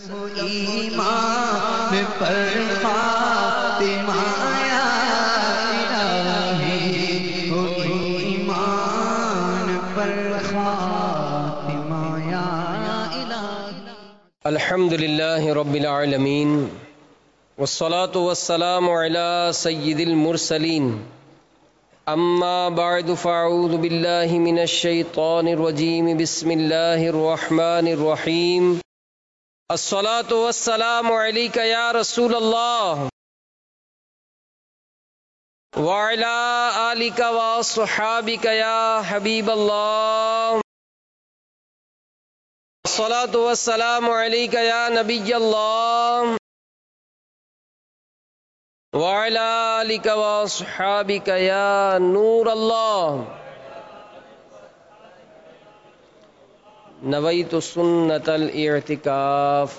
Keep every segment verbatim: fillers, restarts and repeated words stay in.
ایمان پر خاتمہ یا الہی، ہو ایمان پر خاتمہ یا الہی۔ الحمد للہ رب العالمین، والصلاة والسلام علی سید المرسلین، اما بعد فاعوذ باللہ من الشیطان الرجیم، بسم اللہ الرحمن الرحیم۔ الصلاة والسلام علیک یا رسول اللہ وعلی آلک واصحابک یا حبیب اللہ۔ الصلاة والسلام علیک یا نبی اللہ وعلی آلک واصحابک یا نور اللہ۔ نویت سنت الاعتکاف۔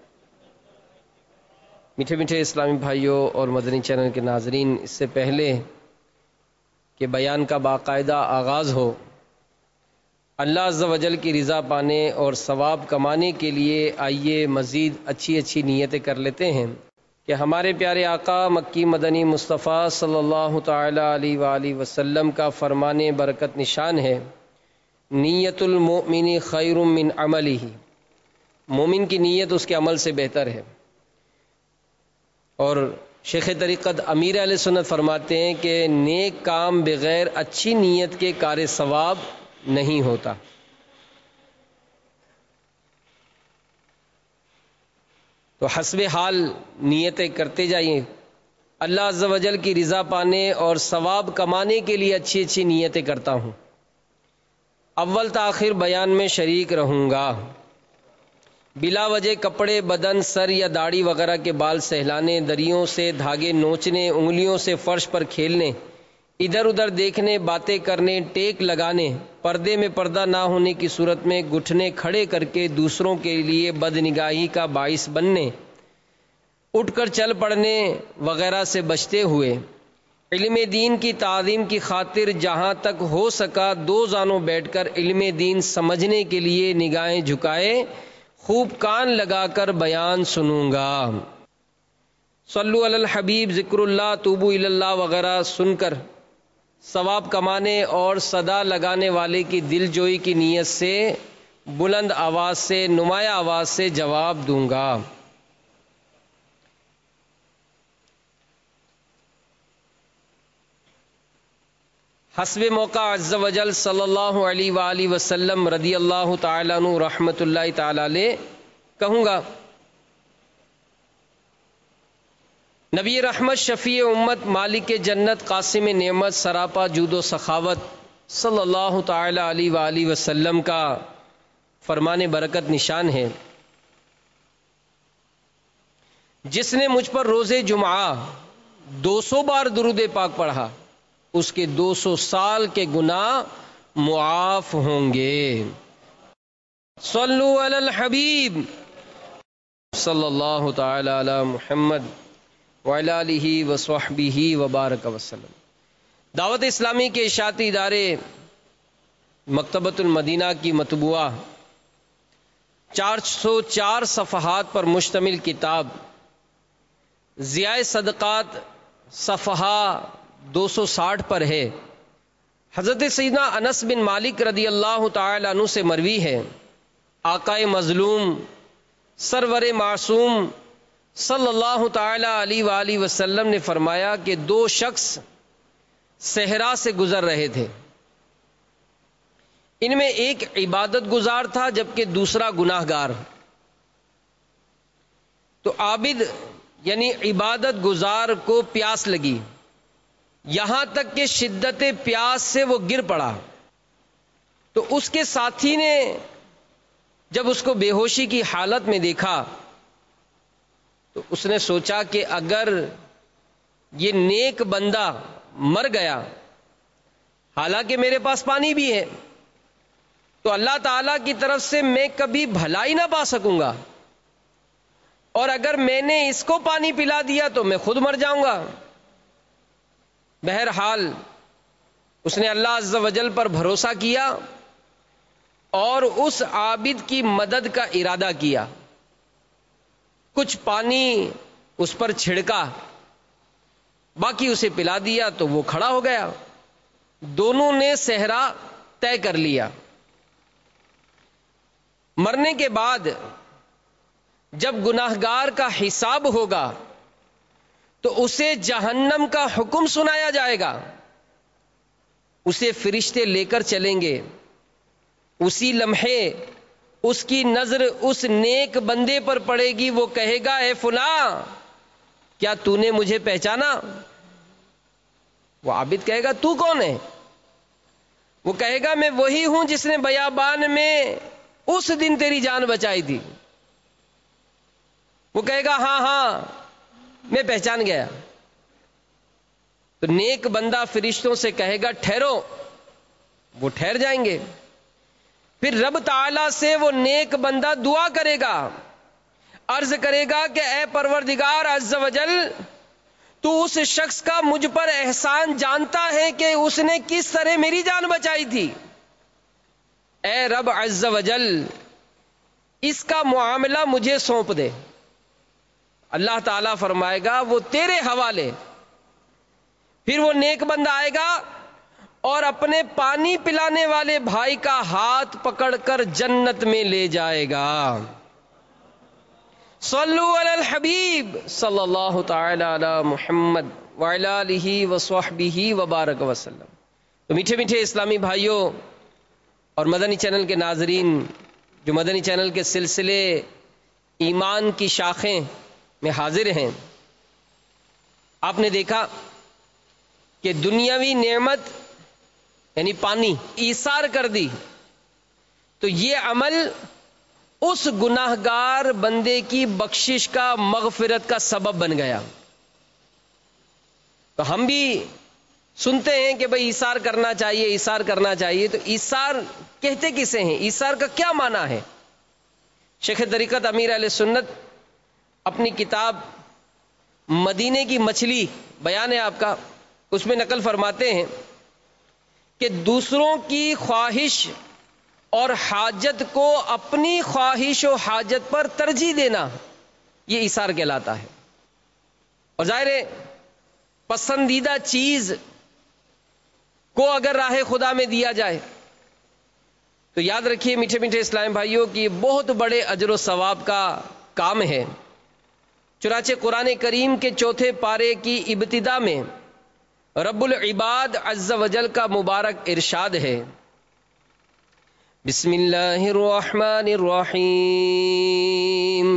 میٹھے میٹھے اسلامی بھائیوں اور مدنی چینل کے ناظرین، اس سے پہلے کہ بیان کا باقاعدہ آغاز ہو، اللہ عز و جل کی رضا پانے اور ثواب کمانے کے لیے آئیے مزید اچھی اچھی نیتیں کر لیتے ہیں کہ ہمارے پیارے آقا مکی مدنی مصطفیٰ صلی اللہ تعالی علیہ وآلہ وسلم کا فرمان برکت نشان ہے، نیت المؤمن خیر من عملہ، مومن کی نیت اس کے عمل سے بہتر ہے۔ اور شیخ طریقت امیر اہل سنت فرماتے ہیں کہ نیک کام بغیر اچھی نیت کے کار ثواب نہیں ہوتا۔ تو حسب حال نیتیں کرتے جائیں، اللہ عز و جل کی رضا پانے اور ثواب کمانے کے لیے اچھی اچھی نیتیں کرتا ہوں۔ اول تاخیر بیان میں شریک رہوں گا۔ بلا وجہ کپڑے، بدن، سر یا داڑھی وغیرہ کے بال سہلانے، دریوں سے دھاگے نوچنے، انگلیوں سے فرش پر کھیلنے، ادھر ادھر دیکھنے، باتیں کرنے، ٹیک لگانے، پردے میں پردہ نہ ہونے کی صورت میں گھٹنے کھڑے کر کے دوسروں کے لیے بد نگاہی کا باعث بننے، اٹھ کر چل پڑنے وغیرہ سے بچتے ہوئے علم دین کی تعظیم کی خاطر جہاں تک ہو سکا دو زانوں بیٹھ کر علم دین سمجھنے کے لیے نگاہیں جھکائے خوب کان لگا کر بیان سنوں گا۔ صلو علی الحبیب، ذکر اللہ، توبو الی اللہ وغیرہ سن کر ثواب کمانے اور صدا لگانے والے کی دل جوئی کی نیت سے بلند آواز سے، نمایاں آواز سے جواب دوں گا۔ حسب موقع عز و جل صلی اللہ علیہ وآلہ وسلم رضی اللہ تعالیٰ عنہ رحمت اللہ تعالیٰ علیہ کہوں گا۔ نبی رحمت، شفیع امت، مالک جنت، قاسم نعمت، سراپا جود و سخاوت صلی اللہ تعالیٰ علیہ وآلہ وسلم کا فرمان برکت نشان ہے، جس نے مجھ پر روز جمعہ دو سو بار درود پاک پڑھا، اس کے دو سو سال کے گناہ معاف ہوں گے۔ صلو علی الحبیب صلی اللہ تعالی علی محمد وعلی آلہ وصحبہ وبارک وسلم۔ دعوت اسلامی کے اشاعتی ادارے مکتبۃ المدینہ کی مطبوعہ چار سو چار صفحات پر مشتمل کتاب ضیاء صدقات صفحہ دو سو ساٹھ پر ہے۔ حضرت سیدنا انس بن مالک رضی اللہ تعالی عنہ سے مروی ہے، آقا مظلوم سرور معصوم صلی اللہ تعالی علیہ وآلہ وسلم نے فرمایا کہ دو شخص صحرا سے گزر رہے تھے، ان میں ایک عبادت گزار تھا جبکہ دوسرا گناہ گار۔ تو عابد یعنی عبادت گزار کو پیاس لگی، یہاں تک کہ شدت پیاس سے وہ گر پڑا۔ تو اس کے ساتھی نے جب اس کو بے ہوشی کی حالت میں دیکھا تو اس نے سوچا کہ اگر یہ نیک بندہ مر گیا، حالانکہ میرے پاس پانی بھی ہے، تو اللہ تعالیٰ کی طرف سے میں کبھی بھلائی نہ پا سکوں گا، اور اگر میں نے اس کو پانی پلا دیا تو میں خود مر جاؤں گا۔ بہرحال اس نے اللہ عز و جل پر بھروسہ کیا اور اس عابد کی مدد کا ارادہ کیا۔ کچھ پانی اس پر چھڑکا، باقی اسے پلا دیا تو وہ کھڑا ہو گیا۔ دونوں نے صحرا طے کر لیا۔ مرنے کے بعد جب گناہگار کا حساب ہوگا تو اسے جہنم کا حکم سنایا جائے گا، اسے فرشتے لے کر چلیں گے۔ اسی لمحے اس کی نظر اس نیک بندے پر پڑے گی، وہ کہے گا اے فلاں کیا تو نے مجھے پہچانا؟ وہ عابد کہے گا تو کون ہے؟ وہ کہے گا میں وہی ہوں جس نے بیابان میں اس دن تیری جان بچائی تھی۔ وہ کہے گا ہاں ہاں میں پہچان گیا۔ تو نیک بندہ فرشتوں سے کہے گا ٹھہرو، وہ ٹھہر جائیں گے۔ پھر رب تعالی سے وہ نیک بندہ دعا کرے گا، عرض کرے گا کہ اے پروردگار عز و جل، تو اس شخص کا مجھ پر احسان جانتا ہے کہ اس نے کس طرح میری جان بچائی تھی۔ اے رب عز و جل، اس کا معاملہ مجھے سونپ دے۔ اللہ تعالیٰ فرمائے گا وہ تیرے حوالے۔ پھر وہ نیک بندہ آئے گا اور اپنے پانی پلانے والے بھائی کا ہاتھ پکڑ کر جنت میں لے جائے گا۔ صلو علی الحبیب صلی اللہ تعالی علی محمد وعلی آلہ وصحبہ وبارک وسلم۔ تو میٹھے میٹھے اسلامی بھائیوں اور مدنی چینل کے ناظرین، جو مدنی چینل کے سلسلے ایمان کی شاخیں میں حاضر ہیں، آپ نے دیکھا کہ دنیاوی نعمت یعنی پانی ایثار کر دی تو یہ عمل اس گناہگار بندے کی بخشش کا، مغفرت کا سبب بن گیا۔ تو ہم بھی سنتے ہیں کہ بھئی ایثار کرنا چاہیے، ایثار کرنا چاہیے، تو ایثار کہتے کسے ہیں؟ ایثار کا کیا معنی ہے؟ شیخ طریقت امیر اہل سنت اپنی کتاب مدینے کی مچھلی بیان ہے آپ کا، اس میں نقل فرماتے ہیں کہ دوسروں کی خواہش اور حاجت کو اپنی خواہش و حاجت پر ترجیح دینا، یہ ایثار کہلاتا ہے۔ اور ظاہر ہے پسندیدہ چیز کو اگر راہ خدا میں دیا جائے تو یاد رکھیے میٹھے میٹھے اسلام بھائیوں کی یہ بہت بڑے اجر و ثواب کا کام ہے۔ چنانچہ قرآن کریم کے چوتھے پارے کی ابتدا میں رب العباد عز و جل کا مبارک ارشاد ہے، بسم اللہ الرحمن الرحیم،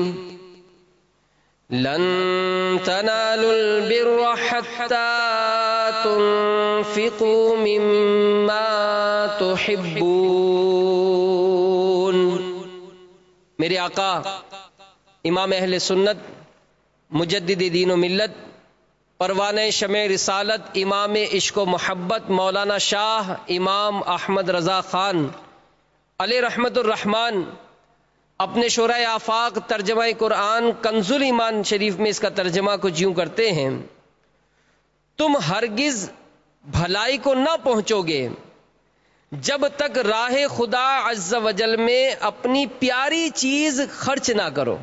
لن تنالوا البر حتى تنفقوا مما تحبون۔ میرے آقا امام اہل سنت مجدد دین و ملت پروانہ شمع رسالت امام عشق و محبت مولانا شاہ امام احمد رضا خان علیہ رحمت الرحمن اپنے شورۂ آفاق ترجمہ قرآن کنز الایمان شریف میں اس کا ترجمہ کچھ یوں کرتے ہیں، تم ہرگز بھلائی کو نہ پہنچو گے جب تک راہ خدا عز و جل میں اپنی پیاری چیز خرچ نہ کرو۔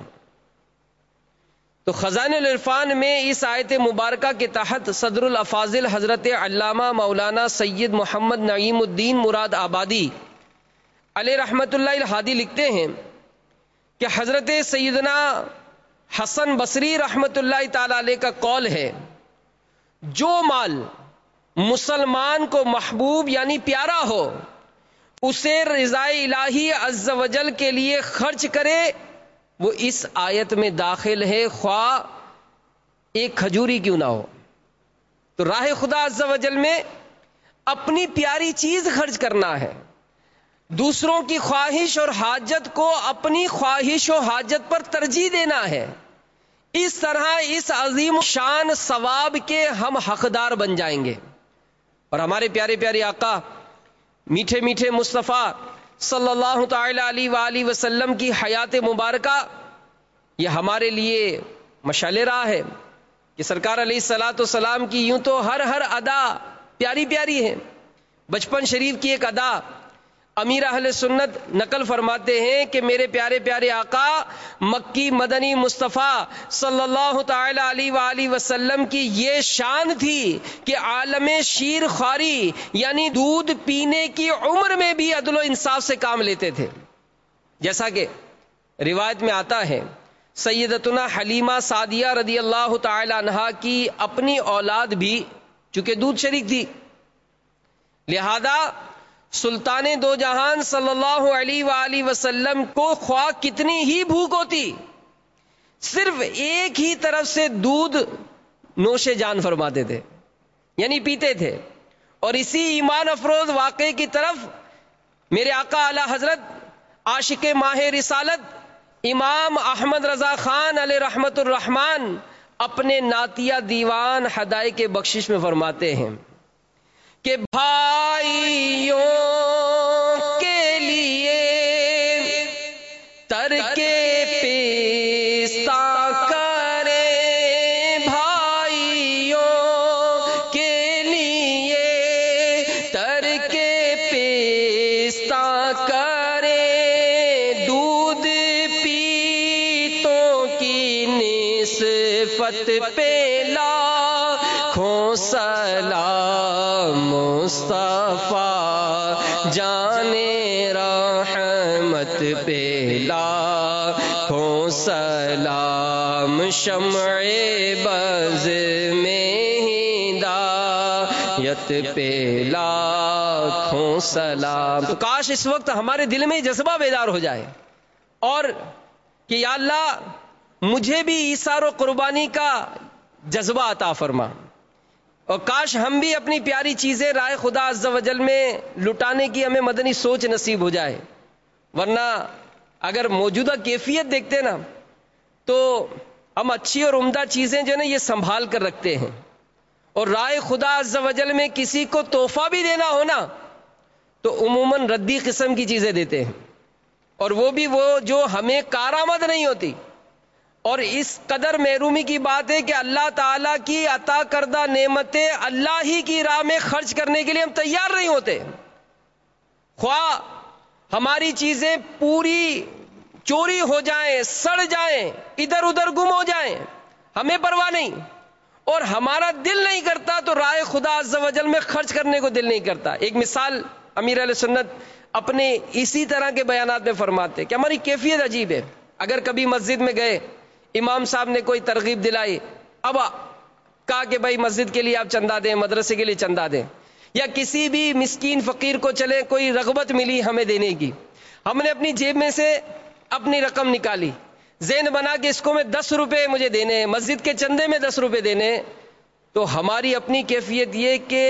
تو خزائن العرفان میں اس آیت مبارکہ کے تحت صدر الافاضل حضرت علامہ مولانا سید محمد نعیم الدین مراد آبادی علیہ رحمت اللہ الہادی لکھتے ہیں کہ حضرت سیدنا حسن بصری رحمت اللہ تعالی علیہ کا قول ہے، جو مال مسلمان کو محبوب یعنی پیارا ہو اسے رضا الہی عز و جل کے لیے خرچ کرے، وہ اس آیت میں داخل ہے، خواہ ایک کھجوری کیوں نہ ہو۔ تو راہ خدا عز و جل میں اپنی پیاری چیز خرچ کرنا ہے، دوسروں کی خواہش اور حاجت کو اپنی خواہش و حاجت پر ترجیح دینا ہے۔ اس طرح اس عظیم شان ثواب کے ہم حقدار بن جائیں گے۔ اور ہمارے پیارے پیارے آقا میٹھے میٹھے مصطفیٰ صلی اللہ تعالی علیہ وآلہ وسلم کی حیات مبارکہ یہ ہمارے لیے مشعل راہ ہے کہ سرکار علیہ الصلاۃ والسلام کی یوں تو ہر ہر ادا پیاری پیاری ہے۔ بچپن شریف کی ایک ادا امیر اہل سنت نقل فرماتے ہیں کہ میرے پیارے پیارے آقا مکی مدنی مصطفیٰ صلی اللہ تعالی علیہ وآلہ وسلم کی یہ شان تھی کہ عالم شیر خواری یعنی دودھ پینے کی عمر میں بھی عدل و انصاف سے کام لیتے تھے. جیسا کہ روایت میں آتا ہے سیدتنا حلیمہ سعدیہ رضی اللہ تعالی عنہا کی اپنی اولاد بھی چونکہ دودھ شریک تھی، لہذا سلطان دو جہان صلی اللہ علیہ وآلہ وسلم کو خواہ کتنی ہی بھوک ہوتی، صرف ایک ہی طرف سے دودھ نوش جان فرماتے تھے، یعنی پیتے تھے. اور اسی ایمان افروز واقعے کی طرف میرے آقا اعلی حضرت عاشق ماہ رسالت امام احمد رضا خان علیہ رحمت الرحمن اپنے نعتیہ دیوان حدائق بخشش میں فرماتے ہیں کہ بھائیوں کے لیے ترک پیستہ کرے، بھائیوں کے لیے ترک پیستہ کرے، دودھ پیتوں کی نسبت پہ لاکھوں سلام مصطفیٰ جانے رحمت پہ لاکھوں سلام، شمع بز میں ہدایت پہ لاکھوں سلام. تو کاش اس وقت ہمارے دل میں جذبہ بیدار ہو جائے اور کہ یا اللہ مجھے بھی ایثار و قربانی کا جذبہ عطا فرما، اور کاش ہم بھی اپنی پیاری چیزیں رائے خدا عز و جل میں لٹانے کی ہمیں مدنی سوچ نصیب ہو جائے. ورنہ اگر موجودہ کیفیت دیکھتے نا تو ہم اچھی اور عمدہ چیزیں جو ہے نا یہ سنبھال کر رکھتے ہیں، اور رائے خدا عز و جل میں کسی کو تحفہ بھی دینا ہونا تو عموماً ردی قسم کی چیزیں دیتے ہیں، اور وہ بھی وہ جو ہمیں کارآمد نہیں ہوتی. اور اس قدر محرومی کی بات ہے کہ اللہ تعالیٰ کی عطا کردہ نعمتیں اللہ ہی کی راہ میں خرچ کرنے کے لیے ہم تیار نہیں ہوتے. خواہ ہماری چیزیں پوری چوری ہو جائیں، سڑ جائیں، ادھر ادھر گم ہو جائیں، ہمیں پرواہ نہیں، اور ہمارا دل نہیں کرتا تو رائے خدا عز و جل میں خرچ کرنے کو دل نہیں کرتا. ایک مثال امیر علیہ سنت اپنے اسی طرح کے بیانات میں فرماتے کہ ہماری کیفیت عجیب ہے. اگر کبھی مسجد میں گئے، امام صاحب نے کوئی ترغیب دلائی، اب کہا کہ بھائی مسجد کے لیے آپ چندہ دیں، مدرسے کے لیے چندہ دیں، یا کسی بھی مسکین فقیر کو چلے کوئی رغبت ملی ہمیں دینے کی، ہم نے اپنی جیب میں سے اپنی رقم نکالی، ذہن بنا کہ اس کو میں دس روپے مجھے دینے ہیں، مسجد کے چندے میں دس روپے دینے ہیں، تو ہماری اپنی کیفیت یہ کہ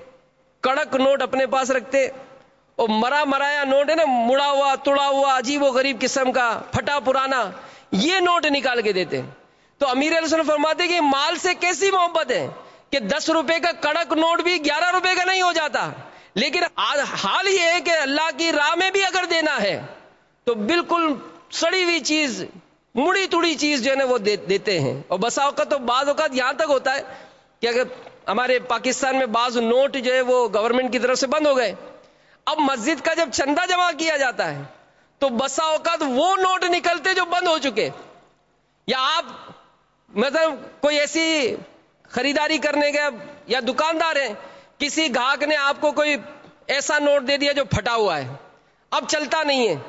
کڑک نوٹ اپنے پاس رکھتے، اور مرا مرایا نوٹ ہے نا، مڑا ہوا توڑا ہوا عجیب و غریب قسم کا پھٹا پرانا، یہ نوٹ نکال کے دیتے. تو امیر علیہ السلام فرماتے کہ مال سے کیسی محبت ہے کہ دس روپے کا کڑک نوٹ بھی گیارہ روپے کا نہیں ہو جاتا، لیکن حال یہ ہے کہ اللہ کی راہ میں بھی اگر دینا ہے تو بالکل سڑی ہوئی چیز، مڑی توڑی چیز جو ہے نا وہ دیتے ہیں. اور بسا اوقات تو بعض اوقات یہاں تک ہوتا ہے کہ اگر ہمارے پاکستان میں بعض نوٹ جو ہے وہ گورنمنٹ کی طرف سے بند ہو گئے، اب مسجد کا جب چندہ جمع کیا جاتا ہے تو بسا اوقات وہ نوٹ نکلتے جو بند ہو چکے، یا آپ مطلب کوئی ایسی خریداری کرنے گئے یا دکاندار ہیں، کسی گاہک نے آپ کو کوئی ایسا نوٹ دے دیا جو پھٹا ہوا ہے، اب چلتا نہیں ہے،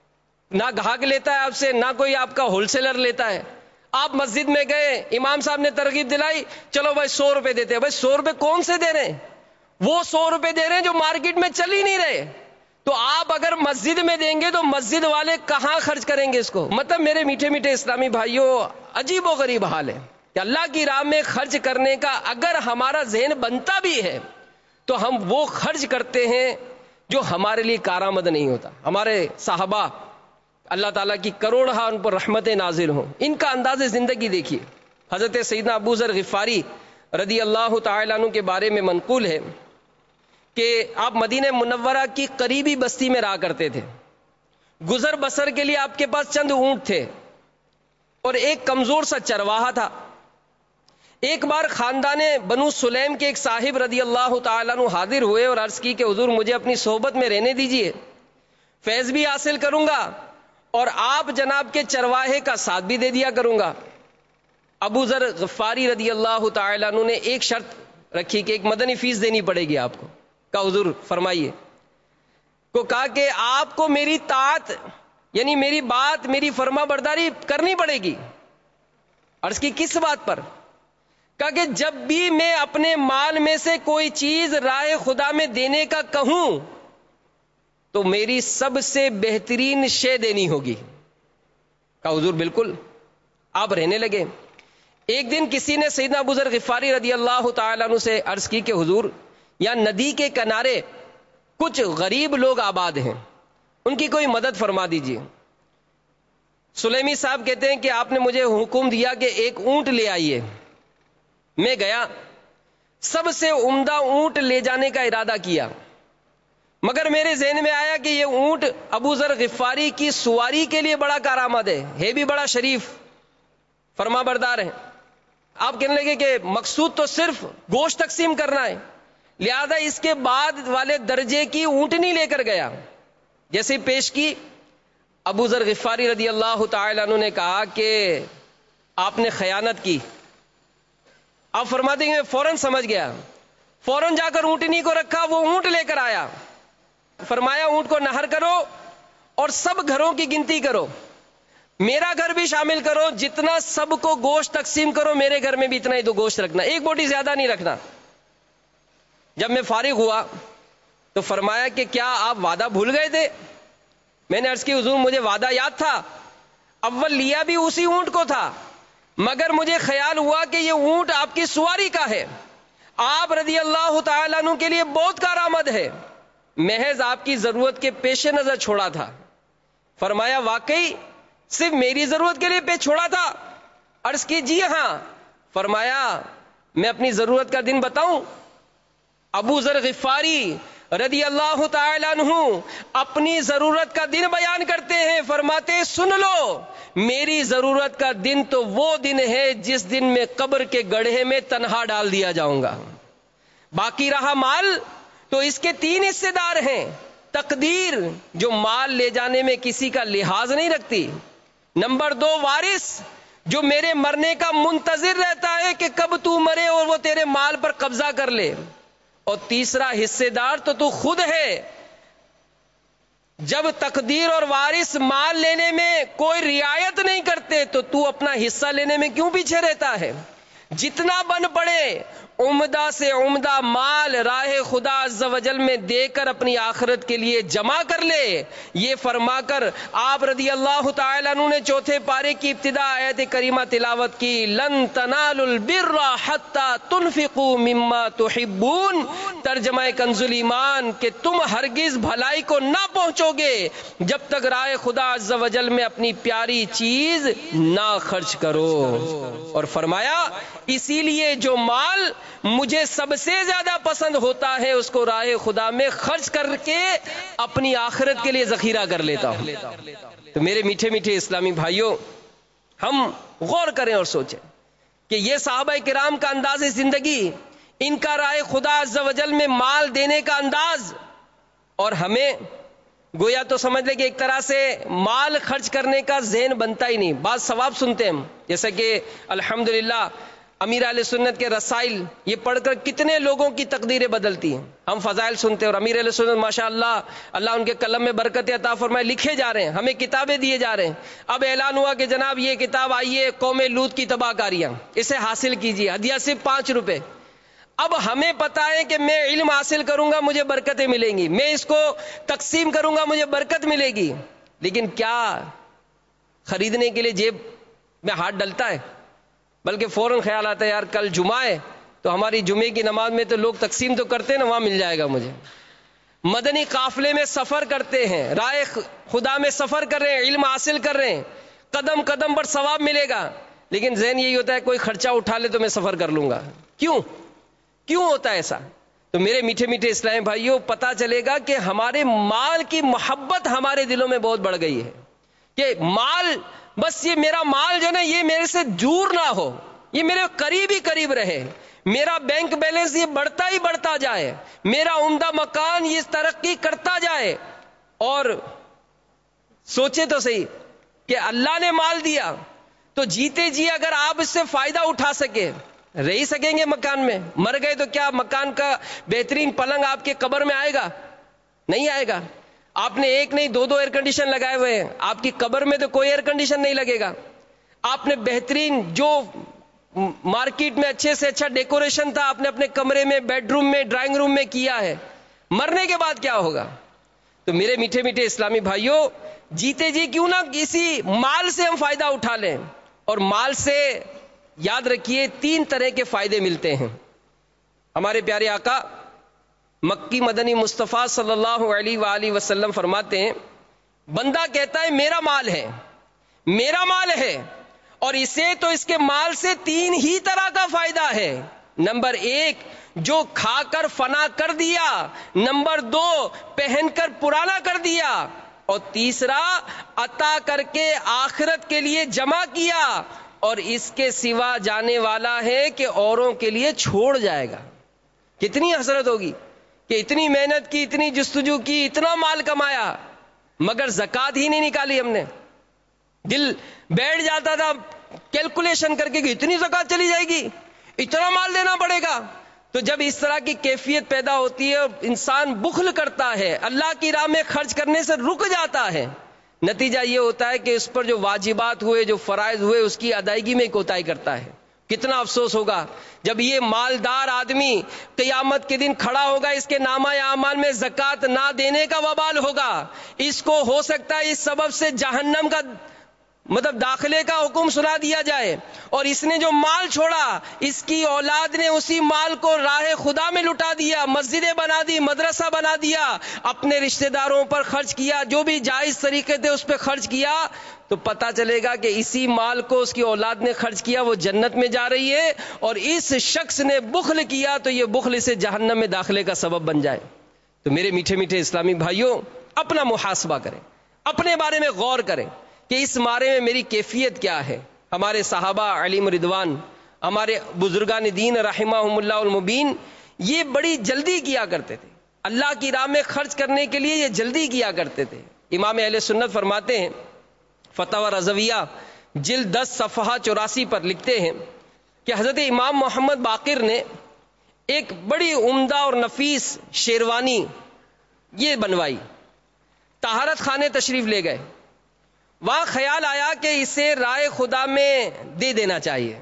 نہ گاہک لیتا ہے آپ سے، نہ کوئی آپ کا ہول سیلر لیتا ہے. آپ مسجد میں گئے، امام صاحب نے ترغیب دلائی، چلو بھائی سو روپے دیتے ہیں. بھائی سو روپے کون سے دے رہے ہیں؟ وہ سو روپے دے رہے ہیں جو مارکیٹ میں چل ہی نہیں رہے. تو آپ اگر مسجد میں دیں گے تو مسجد والے کہاں خرچ کریں گے اس کو؟ مطلب میرے میٹھے میٹھے اسلامی بھائیوں، عجیب و غریب حال ہے کہ اللہ کی راہ میں خرچ کرنے کا اگر ہمارا ذہن بنتا بھی ہے تو ہم وہ خرچ کرتے ہیں جو ہمارے لیے کارآمد نہیں ہوتا. ہمارے صحابہ اللہ تعالیٰ کی کروڑ ہاں ان پر رحمتیں نازل ہوں، ان کا انداز زندگی دیکھیے. حضرت سیدنا ابو ذر غفاری رضی اللہ تعالیٰ عنہ کے بارے میں منقول ہے کہ آپ مدینہ منورہ کی قریبی بستی میں رہا کرتے تھے. گزر بسر کے لیے آپ کے پاس چند اونٹ تھے اور ایک کمزور سا چرواہا تھا. ایک بار خاندان بنو سلیم کے ایک صاحب رضی اللہ تعالیٰ عنہ حاضر ہوئے اور عرض کی کہ حضور مجھے اپنی صحبت میں رہنے دیجئے. فیض بھی حاصل کروں گا اور آپ جناب کے چرواہے کا ساتھ بھی دے دیا کروں گا. ابو ذر غفاری رضی اللہ تعالیٰ عنہ نے ایک شرط رکھی کہ ایک مدنی فیس دینی پڑے گی آپ کو. کہا حضور فرمائیے. کو کہا کہ آپ کو میری طاعت یعنی میری بات میری فرما برداری کرنی پڑے گی. عرض کی کس بات پر؟ کہا کہ جب بھی میں اپنے مال میں سے کوئی چیز راہ خدا میں دینے کا کہوں تو میری سب سے بہترین شے دینی ہوگی. کہا حضور بالکل. آپ رہنے لگے. ایک دن کسی نے سیدنا ابو ذر غفاری رضی اللہ تعالیٰ عنہ سے عرض کی کہ حضور یا ندی کے کنارے کچھ غریب لوگ آباد ہیں, ان کی کوئی مدد فرما دیجیے. سلیمی صاحب کہتے ہیں کہ آپ نے مجھے حکم دیا کہ ایک اونٹ لے آئیے. میں گیا, سب سے عمدہ اونٹ لے جانے کا ارادہ کیا, مگر میرے ذہن میں آیا کہ یہ اونٹ ابو ذر غفاری کی سواری کے لیے بڑا کارآمد ہے, ہے بھی بڑا شریف فرما بردار ہے. آپ کہنے لگے کہ مقصود تو صرف گوشت تقسیم کرنا ہے, لہذا اس کے بعد والے درجے کی اونٹنی لے کر گیا. جیسے پیش کی, ابو ذر غفاری رضی اللہ تعالی عنہ نے کہا کہ آپ نے خیانت کی. آپ فرماتے ہیں فوراً سمجھ گیا, فوراً جا کر اونٹنی کو رکھا, وہ اونٹ لے کر آیا. فرمایا اونٹ کو نہر کرو اور سب گھروں کی گنتی کرو, میرا گھر بھی شامل کرو, جتنا سب کو گوشت تقسیم کرو میرے گھر میں بھی اتنا ہی تو گوشت رکھنا, ایک بوٹی زیادہ نہیں رکھنا. جب میں فارغ ہوا تو فرمایا کہ کیا آپ وعدہ بھول گئے تھے؟ میں نے عرض کی حضور مجھے وعدہ یاد تھا, اول لیا بھی اسی اونٹ کو تھا, مگر مجھے خیال ہوا کہ یہ اونٹ آپ کی سواری کا ہے, آپ رضی اللہ تعالیٰ عنہ کے لیے بہت کارآمد ہے, محض آپ کی ضرورت کے پیش نظر چھوڑا تھا. فرمایا واقعی صرف میری ضرورت کے لیے پیش چھوڑا تھا؟ عرض کی جی ہاں. فرمایا میں اپنی ضرورت کا دن بتاؤں؟ ابو ذر غفاری رضی اللہ تعالیٰ عنہ اپنی ضرورت کا دن بیان کرتے ہیں, فرماتے ہیں سن لو, میری ضرورت کا دن تو وہ دن ہے جس دن میں قبر کے گڑھے میں تنہا ڈال دیا جاؤں گا. باقی رہا مال تو اس کے تین حصے دار ہیں. تقدیر جو مال لے جانے میں کسی کا لحاظ نہیں رکھتی. نمبر دو وارث جو میرے مرنے کا منتظر رہتا ہے کہ کب تو مرے اور وہ تیرے مال پر قبضہ کر لے. اور تیسرا حصے دار تو تو خود ہے. جب تقدیر اور وارث مال لینے میں کوئی رعایت نہیں کرتے تو تو اپنا حصہ لینے میں کیوں پیچھے رہتا ہے؟ جتنا بن پڑے عمدہ سے عمدہ مال راہ خدا عز و جل میں دے کر اپنی آخرت کے لیے جمع کر لے. یہ فرما کر آپ رضی اللہ تعالیٰ عنہ نے چوتھے پارے کی ابتدا آیت کریمہ تلاوت کی, لن تنالوا البر حتی تنفقوا مما تحبون. ترجمہ کنز ایمان کہ تم ہرگز بھلائی کو نہ پہنچو گے جب تک راہ خدا عز و جل میں اپنی پیاری چیز نہ خرچ کرو. اور فرمایا اسی لیے جو مال مجھے سب سے زیادہ پسند ہوتا ہے اس کو راہ خدا میں خرچ کر کے اپنی آخرت کے لیے ذخیرہ کر لیتا ہوں. تو میرے میٹھے میٹھے اسلامی بھائیوں, ہم غور کریں اور سوچیں کہ یہ صحابہ کرام کا انداز زندگی, ان کا راہ خدا عز و جل میں مال دینے کا انداز, اور ہمیں گویا تو سمجھ لے کہ ایک طرح سے مال خرچ کرنے کا ذہن بنتا ہی نہیں. بعض ثواب سنتے ہیں ہم, جیسا کہ الحمدللہ امیر اہل سنت کے رسائل یہ پڑھ کر کتنے لوگوں کی تقدیریں بدلتی ہیں. ہم فضائل سنتے ہیں اور امیر اہل سنت ماشاءاللہ اللہ ان کے قلم میں برکت عطا فرمائے لکھے جا رہے ہیں, ہمیں کتابیں دیے جا رہے ہیں. اب اعلان ہوا کہ جناب یہ کتاب آئی ہے قوم لوط کی تباہ کاریاں, اسے حاصل کیجیے, ہدیہ صرف پانچ روپے. اب ہمیں پتا ہے کہ میں علم حاصل کروں گا مجھے برکتیں ملیں گی, میں اس کو تقسیم کروں گا مجھے برکت ملے گی, لیکن کیا خریدنے کے لیے جیب میں ہاتھ ڈلتا ہے؟ بلکہ فوراً خیال آتا ہے یار کل جمعہ ہے تو ہماری جمعے کی نماز میں تو لوگ تقسیم تو کرتے ہیں نا, وہاں مل جائے گا مجھے. مدنی قافلے میں سفر کرتے ہیں, راہ خدا میں سفر کر رہے ہیں, علم حاصل کر رہے ہیں, قدم قدم پر ثواب ملے گا, لیکن ذہن یہی ہوتا ہے کوئی خرچہ اٹھا لے تو میں سفر کر لوں گا. کیوں کیوں ہوتا ہے ایسا؟ تو میرے میٹھے میٹھے اسلامی بھائیوں, پتا چلے گا کہ ہمارے مال کی محبت ہمارے دلوں میں بہت بڑھ گئی ہے کہ مال, بس یہ میرا مال جو نا یہ میرے سے دور نہ ہو, یہ میرے قریب ہی قریب رہے, میرا بینک بیلنس یہ بڑھتا ہی بڑھتا جائے, میرا عمدہ مکان یہ ترقی کرتا جائے, اور سوچے تو صحیح کہ اللہ نے مال دیا تو جیتے جی اگر آپ اس سے فائدہ اٹھا سکے، رہ سکیں گے مکان میں؟ مر گئے تو کیا مکان کا بہترین پلنگ آپ کے قبر میں آئے گا؟ نہیں آئے گا۔ آپ نے ایک نہیں دو دو ایئر کنڈیشن لگائے ہوئے ہیں، آپ کی قبر میں تو کوئی ایئر کنڈیشن نہیں لگے گا۔ آپ نے بہترین جو مارکیٹ میں اچھے سے اچھا ڈیکوریشن تھا آپ نے اپنے کمرے میں، بیڈ روم میں، ڈرائنگ روم میں کیا ہے، مرنے کے بعد کیا ہوگا؟ تو میرے میٹھے میٹھے اسلامی بھائیوں، جیتے جی کیوں نہ کسی مال سے ہم فائدہ اٹھا لیں۔ اور مال سے یاد رکھیے تین طرح کے فائدے ملتے ہیں۔ ہمارے پیارے آقا مکی مدنی مصطفیٰ صلی اللہ علیہ وآلہ وسلم فرماتے ہیں، بندہ کہتا ہے میرا مال ہے، میرا مال ہے، اور اسے تو اس کے مال سے تین ہی طرح کا فائدہ ہے۔ نمبر ایک، جو کھا کر فنا کر دیا، نمبر دو، پہن کر پرانا کر دیا، اور تیسرا، عطا کر کے آخرت کے لیے جمع کیا، اور اس کے سوا جانے والا ہے کہ اوروں کے لیے چھوڑ جائے گا۔ کتنی حسرت ہوگی کہ اتنی محنت کی، اتنی جستجو کی، اتنا مال کمایا، مگر زکوٰۃ ہی نہیں نکالی ہم نے۔ دل بیٹھ جاتا تھا کیلکولیشن کر کے کہ اتنی زکوٰۃ چلی جائے گی، اتنا مال دینا پڑے گا۔ تو جب اس طرح کی کیفیت پیدا ہوتی ہے اور انسان بخل کرتا ہے، اللہ کی راہ میں خرچ کرنے سے رک جاتا ہے، نتیجہ یہ ہوتا ہے کہ اس پر جو واجبات ہوئے، جو فرائض ہوئے، اس کی ادائیگی میں کوتاہی کرتا ہے۔ کتنا افسوس ہوگا جب یہ مالدار آدمی قیامت کے دن کھڑا ہوگا، اس کے نامہ اعمال میں زکوٰۃ نہ دینے کا وبال ہوگا، اس کو ہو سکتا ہے اس سبب سے جہنم کا مطلب داخلے کا حکم سنا دیا جائے، اور اس نے جو مال چھوڑا، اس کی اولاد نے اسی مال کو راہ خدا میں لٹا دیا، مسجدیں بنا دی، مدرسہ بنا دیا، اپنے رشتہ داروں پر خرچ کیا، جو بھی جائز طریقے تھے اس پہ خرچ کیا، تو پتہ چلے گا کہ اسی مال کو اس کی اولاد نے خرچ کیا، وہ جنت میں جا رہی ہے، اور اس شخص نے بخل کیا تو یہ بخل اسے جہنم میں داخلے کا سبب بن جائے۔ تو میرے میٹھے میٹھے اسلامی بھائیوں، اپنا محاسبہ کریں، اپنے بارے میں غور کریں کہ اس بارے میں میری کیفیت کیا ہے۔ ہمارے صحابہ علیہم رضوان، ہمارے بزرگان دین رحمہم اللہ المبین، یہ بڑی جلدی کیا کرتے تھے، اللہ کی راہ میں خرچ کرنے کے لیے یہ جلدی کیا کرتے تھے۔ امام اہل سنت فرماتے ہیں، فتاوی رضویہ جلد دس صفحہ چوراسی پر لکھتے ہیں کہ حضرت امام محمد باقر نے ایک بڑی عمدہ اور نفیس شیروانی یہ بنوائی، طہارت خانے تشریف لے گئے، وہاں خیال آیا کہ اسے رائے خدا میں دے دینا چاہیے۔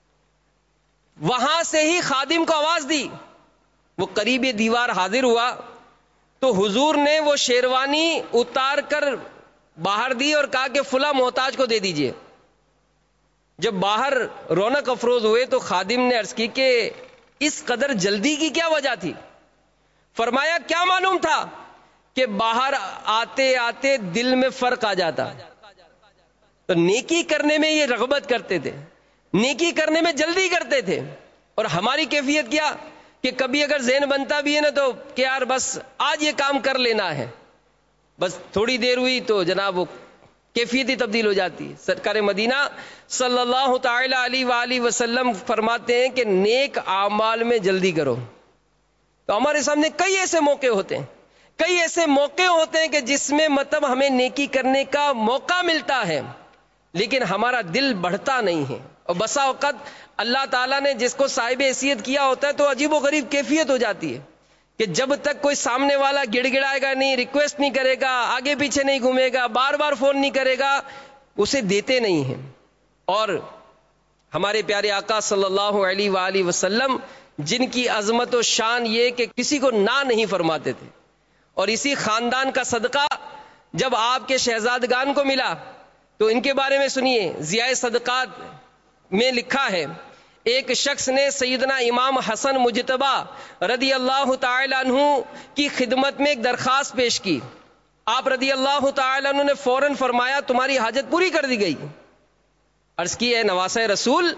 وہاں سے ہی خادم کو آواز دی، وہ قریب دیوار حاضر ہوا تو حضور نے وہ شیروانی اتار کر باہر دی اور کہا کہ فلاں محتاج کو دے دیجئے۔ جب باہر رونق افروز ہوئے تو خادم نے عرض کی کہ اس قدر جلدی کی کیا وجہ تھی؟ فرمایا کیا معلوم تھا کہ باہر آتے آتے دل میں فرق آ جاتا، تو نیکی کرنے میں یہ رغبت کرتے تھے، نیکی کرنے میں جلدی کرتے تھے۔ اور ہماری کیفیت کیا کہ کبھی اگر ذہن بنتا بھی ہے نا تو کہ یار بس آج یہ کام کر لینا ہے، بس تھوڑی دیر ہوئی تو جناب وہ کیفیت ہی تبدیل ہو جاتی ہے۔ سرکار مدینہ صلی اللہ تعالی علیہ وآلہ وسلم فرماتے ہیں کہ نیک اعمال میں جلدی کرو۔ تو ہمارے سامنے کئی ایسے موقع ہوتے ہیں، کئی ایسے موقع ہوتے ہیں کہ جس میں مطلب ہمیں نیکی کرنے کا موقع ملتا ہے، لیکن ہمارا دل بڑھتا نہیں ہے۔ اور بسا اوقات اللہ تعالیٰ نے جس کو صاحب حیثیت کیا ہوتا ہے تو عجیب و غریب کیفیت ہو جاتی ہے کہ جب تک کوئی سامنے والا گڑ گڑائے گا نہیں، ریکویسٹ نہیں کرے گا، آگے پیچھے نہیں گھومے گا، بار بار فون نہیں کرے گا، اسے دیتے نہیں ہیں۔ اور ہمارے پیارے آقا صلی اللہ علیہ وآلہ وسلم جن کی عظمت و شان یہ کہ کسی کو نہ نہیں فرماتے تھے، اور اسی خاندان کا صدقہ جب آپ کے شہزادگان کو ملا تو ان کے بارے میں سنیے، ضیاء صدقات میں لکھا ہے ایک شخص نے سیدنا امام حسن مجتبی رضی اللہ تعالی عنہ کی خدمت میں ایک درخواست پیش کی۔ آپ رضی اللہ تعالی عنہ نے فوراً فرمایا تمہاری حاجت پوری کر دی گئی۔ عرض کی ہے نواسہ رسول،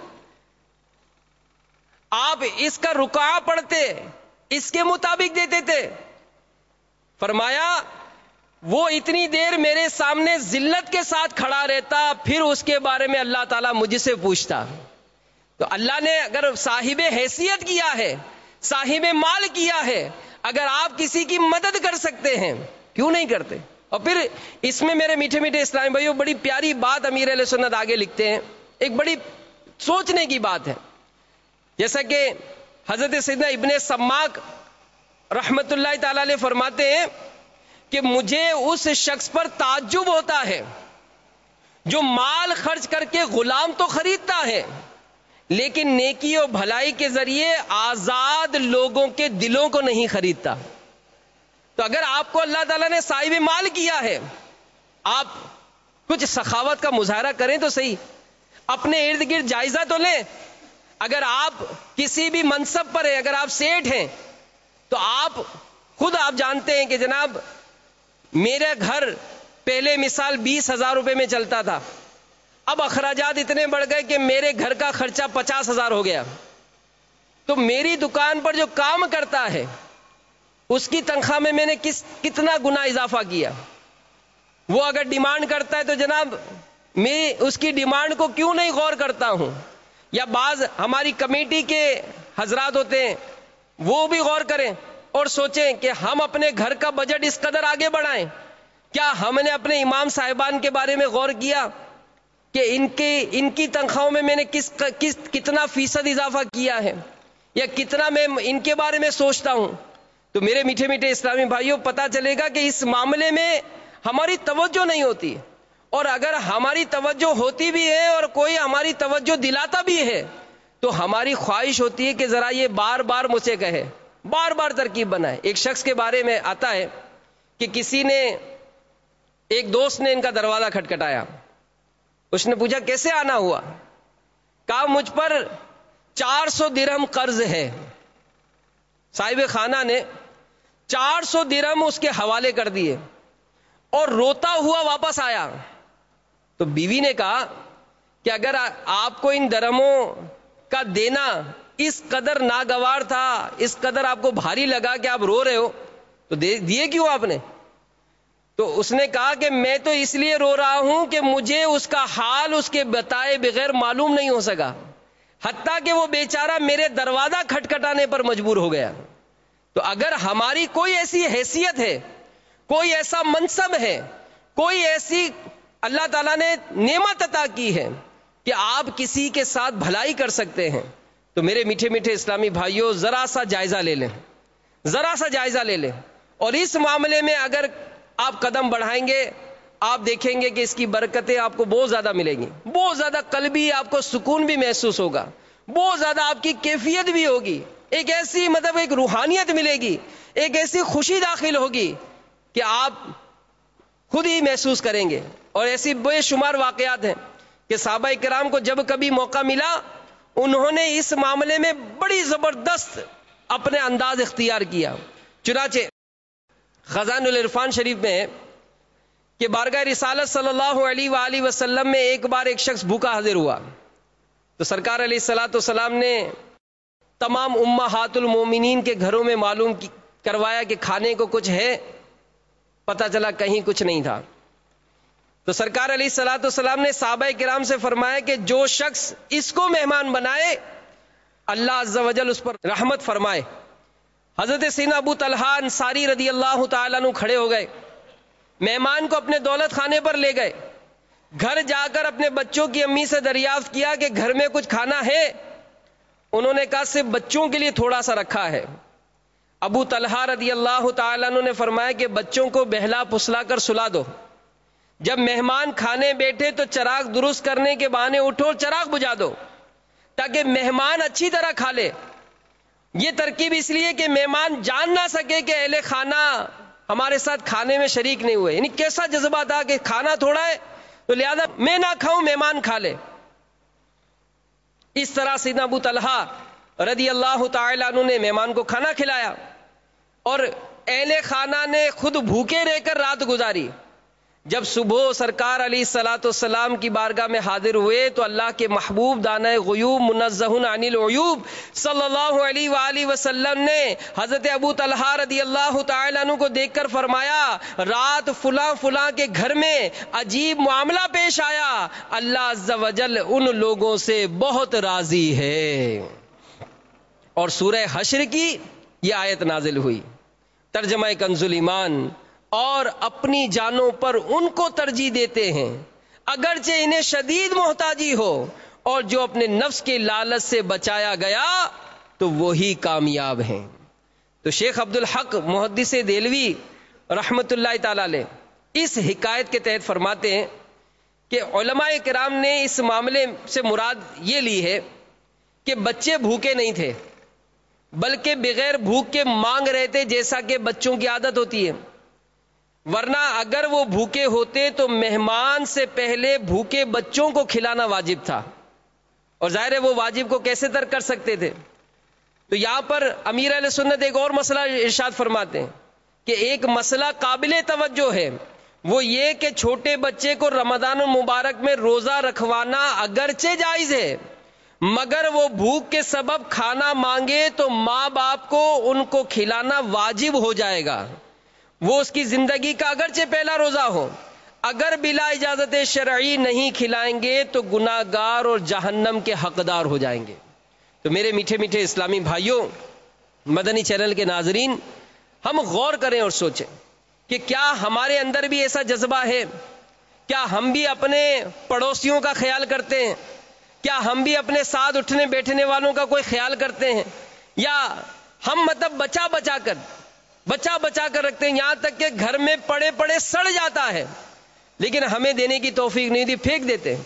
آپ اس کا رکوع پڑھتے، اس کے مطابق دیتے تھے؟ فرمایا وہ اتنی دیر میرے سامنے ذلت کے ساتھ کھڑا رہتا، پھر اس کے بارے میں اللہ تعالیٰ مجھ سے پوچھتا۔ تو اللہ نے اگر صاحب حیثیت کیا ہے، صاحب مال کیا ہے، اگر آپ کسی کی مدد کر سکتے ہیں کیوں نہیں کرتے؟ اور پھر اس میں میرے میٹھے میٹھے اسلامی بھائیوں بڑی پیاری بات امیر اہل سنت آگے لکھتے ہیں، ایک بڑی سوچنے کی بات ہے. جیسا کہ حضرت سیدنا ابن سماک رحمت اللہ تعالی علیہ فرماتے ہیں کہ مجھے اس شخص پر تعجب ہوتا ہے جو مال خرچ کر کے غلام تو خریدتا ہے لیکن نیکی و بھلائی کے ذریعے آزاد لوگوں کے دلوں کو نہیں خریدتا. تو اگر آپ کو اللہ تعالیٰ نے صاحب مال کیا ہے، آپ کچھ سخاوت کا مظاہرہ کریں تو صحیح، اپنے ارد گرد جائزہ تو لیں. اگر آپ کسی بھی منصب پر ہیں، اگر آپ سیٹھ ہیں، تو آپ خود آپ جانتے ہیں کہ جناب میرا گھر پہلے مثال بیس ہزار روپے میں چلتا تھا، اب اخراجات اتنے بڑھ گئے کہ میرے گھر کا خرچہ پچاس ہزار ہو گیا. تو میری دکان پر جو کام کرتا ہے اس کی تنخواہ میں میں نے کس کتنا گنا اضافہ کیا. وہ اگر ڈیمانڈ کرتا ہے تو جناب میں اس کی ڈیمانڈ کو کیوں نہیں غور کرتا ہوں. یا بعض ہماری کمیٹی کے حضرات ہوتے ہیں وہ بھی غور کریں اور سوچیں کہ ہم اپنے گھر کا بجٹ اس قدر آگے بڑھائیں. کیا ہم نے اپنے امام صاحبان کے بارے میں غور کیا کہ ان کی ان کی تنخواہوں میں میں نے کس کس کتنا فیصد اضافہ کیا ہے، یا کتنا میں ان کے بارے میں سوچتا ہوں. تو میرے میٹھے میٹھے اسلامی بھائیوں پتہ چلے گا کہ اس معاملے میں ہماری توجہ نہیں ہوتی، اور اگر ہماری توجہ ہوتی بھی ہے اور کوئی ہماری توجہ دلاتا بھی ہے تو ہماری خواہش ہوتی ہے کہ ذرا یہ بار بار مجھ سے کہے، بار بار ترکیب بنائے. ایک شخص کے بارے میں آتا ہے کہ کسی نے ایک دوست نے ان کا دروازہ کھٹکھٹایا. اس نے پوچھا کیسے آنا ہوا؟ کہا مجھ پر چار سو درہم قرض ہے. صاحب خانہ نے چار سو درہم اس کے حوالے کر دیے اور روتا ہوا واپس آیا. تو بیوی نے کہا کہ اگر آپ کو ان درہموں کا دینا اس قدر ناگوار تھا، اس قدر آپ کو بھاری لگا کہ آپ رو رہے ہو، تو دیے کیوں آپ نے؟ تو اس نے کہا کہ میں تو اس لیے رو رہا ہوں کہ مجھے اس کا حال اس کے بتائے بغیر معلوم نہیں ہو سکا، حتیٰ کہ وہ بیچارہ میرے دروازہ کھٹکھٹانے پر مجبور ہو گیا. تو اگر ہماری کوئی ایسی حیثیت ہے، کوئی ایسا منصب ہے، کوئی ایسی اللہ تعالیٰ نے نعمت عطا کی ہے کہ آپ کسی کے ساتھ بھلائی کر سکتے ہیں، تو میرے میٹھے میٹھے اسلامی بھائیوں ذرا سا جائزہ لے لیں، ذرا سا جائزہ لے لیں. اور اس معاملے میں اگر آپ قدم بڑھائیں گے آپ دیکھیں گے کہ اس کی برکتیں آپ کو بہت زیادہ ملیں گی، بہت زیادہ قلبی آپ کو سکون بھی محسوس ہوگا، بہت زیادہ آپ کی کیفیت بھی ہوگی، ایک ایسی مطلب ایک روحانیت ملے گی، ایک ایسی خوشی داخل ہوگی کہ آپ خود ہی محسوس کریں گے. اور ایسی بے شمار واقعات ہیں کہ صحابہ کرام کو جب کبھی موقع ملا انہوں نے اس معاملے میں بڑی زبردست اپنے انداز اختیار کیا. چنانچہ خزائن العرفان شریف میں ہے کہ بارگاہ رسالت صلی اللہ علیہ وآلہ وسلم میں ایک بار ایک شخص بھوکا حاضر ہوا، تو سرکار علیہ الصلوۃ والسلام نے تمام امہات المومنین کے گھروں میں معلوم کروایا کہ کھانے کو کچھ ہے، پتہ چلا کہیں کچھ نہیں تھا. تو سرکار علیہ الصلوۃ والسلام نے صحابہ کرام سے فرمایا کہ جو شخص اس کو مہمان بنائے اللہ عز و جل اس پر رحمت فرمائے. حضرت سیدنا ابو طلحہ انصاری رضی اللہ تعالیٰ عنہ کھڑے ہو گئے، مہمان کو اپنے دولت خانے پر لے گئے، گھر جا کر اپنے بچوں کی امی سے دریافت کیا کہ گھر میں کچھ کھانا ہے؟ انہوں نے کہا صرف بچوں کے لیے تھوڑا سا رکھا ہے. ابو طلحہ رضی اللہ تعالیٰ عنہ نے فرمایا کہ بچوں کو بہلا پسلا کر سلا دو، جب مہمان کھانے بیٹھے تو چراغ درست کرنے کے بہانے اٹھو اور چراغ بجھا دو تاکہ مہمان اچھی طرح کھا لے. یہ ترکیب اس لیے کہ مہمان جان نہ سکے کہ اہل خانہ ہمارے ساتھ کھانے میں شریک نہیں ہوئے، یعنی کیسا جذبہ تھا کہ کھانا تھوڑا ہے تو لہذا میں نہ کھاؤں مہمان کھا لے. اس طرح سیدنا ابو طلحہ رضی اللہ تعالی عنہ نے مہمان کو کھانا کھلایا اور اہل خانہ نے خود بھوکے رہ کر رات گزاری. جب صبح سرکار علیہ الصلوۃ والسلام کی بارگاہ میں حاضر ہوئے تو اللہ کے محبوب دانہ غیوب منزہ عن العیوب صلی اللہ علیہ وآلہ وسلم نے حضرت ابو طلحہ رضی اللہ تعالی عنہ کو دیکھ کر فرمایا رات فلاں فلاں کے گھر میں عجیب معاملہ پیش آیا، اللہ عز و جل ان لوگوں سے بہت راضی ہے. اور سورہ حشر کی یہ آیت نازل ہوئی. ترجمہ کنز ایمان اور اپنی جانوں پر ان کو ترجیح دیتے ہیں اگرچہ انہیں شدید محتاجی ہو، اور جو اپنے نفس کے لالچ سے بچایا گیا تو وہی کامیاب ہیں۔ تو شیخ عبد الحق محدث دہلوی رحمت اللہ تعالی علیہ اس حکایت کے تحت فرماتے ہیں کہ علماء کرام نے اس معاملے سے مراد یہ لی ہے کہ بچے بھوکے نہیں تھے، بلکہ بغیر بھوک کے مانگ رہے تھے، جیسا کہ بچوں کی عادت ہوتی ہے، ورنہ اگر وہ بھوکے ہوتے تو مہمان سے پہلے بھوکے بچوں کو کھلانا واجب تھا، اور ظاہر ہے وہ واجب کو کیسے ترک کر سکتے تھے۔ تو یہاں پر امیر اہل سنت ایک اور مسئلہ ارشاد فرماتے ہیں کہ ایک مسئلہ قابل توجہ ہے، وہ یہ کہ چھوٹے بچے کو رمضان المبارک میں روزہ رکھوانا اگرچہ جائز ہے، مگر وہ بھوک کے سبب کھانا مانگے تو ماں باپ کو ان کو کھلانا واجب ہو جائے گا، وہ اس کی زندگی کا اگرچہ پہلا روزہ ہو، اگر بلا اجازت شرعی نہیں کھلائیں گے تو گناہ گار اور جہنم کے حقدار ہو جائیں گے۔ تو میرے میٹھے میٹھے اسلامی بھائیوں، مدنی چینل کے ناظرین، ہم غور کریں اور سوچیں کہ کیا ہمارے اندر بھی ایسا جذبہ ہے؟ کیا ہم بھی اپنے پڑوسیوں کا خیال کرتے ہیں؟ کیا ہم بھی اپنے ساتھ اٹھنے بیٹھنے والوں کا کوئی خیال کرتے ہیں؟ یا ہم مطلب بچا بچا کر بچا بچا کر رکھتے ہیں، یہاں تک کہ گھر میں پڑے پڑے سڑ جاتا ہے لیکن ہمیں دینے کی توفیق نہیں دی، پھینک دیتے ہیں۔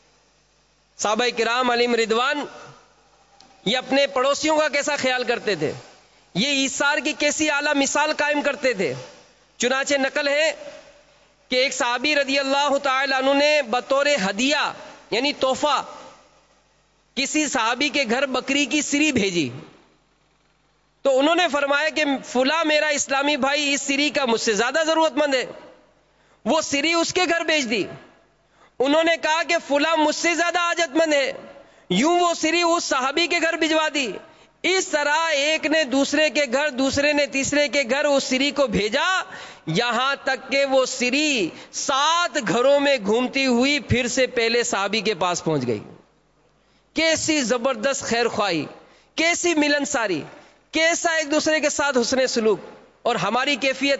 صحابہ کرام علیہم رضوان یہ اپنے پڑوسیوں کا کیسا خیال کرتے تھے، یہ ایثار کی کیسی اعلیٰ مثال قائم کرتے تھے۔ چنانچہ نقل ہے کہ ایک صحابی رضی اللہ تعالی عنہ نے بطور ہدیہ یعنی تحفہ کسی صحابی کے گھر بکری کی سری بھیجی، تو انہوں نے فرمایا کہ فلاں میرا اسلامی بھائی اس سری کا مجھ سے زیادہ ضرورت مند ہے، وہ سری اس کے گھر بھیج دی۔ انہوں نے کہا کہ فلاں مجھ سے زیادہ حاجت مند ہے، یوں وہ سری اس صحابی کے گھر بھجوا دی۔ اس طرح ایک نے دوسرے کے گھر، دوسرے نے تیسرے کے گھر اس سری کو بھیجا، یہاں تک کہ وہ سری سات گھروں میں گھومتی ہوئی پھر سے پہلے صحابی کے پاس پہنچ گئی۔ کیسی زبردست خیر خواہی، کیسی ملنساری، کیسا ایک دوسرے کے ساتھ حسن سلوک۔ اور ہماری کیفیت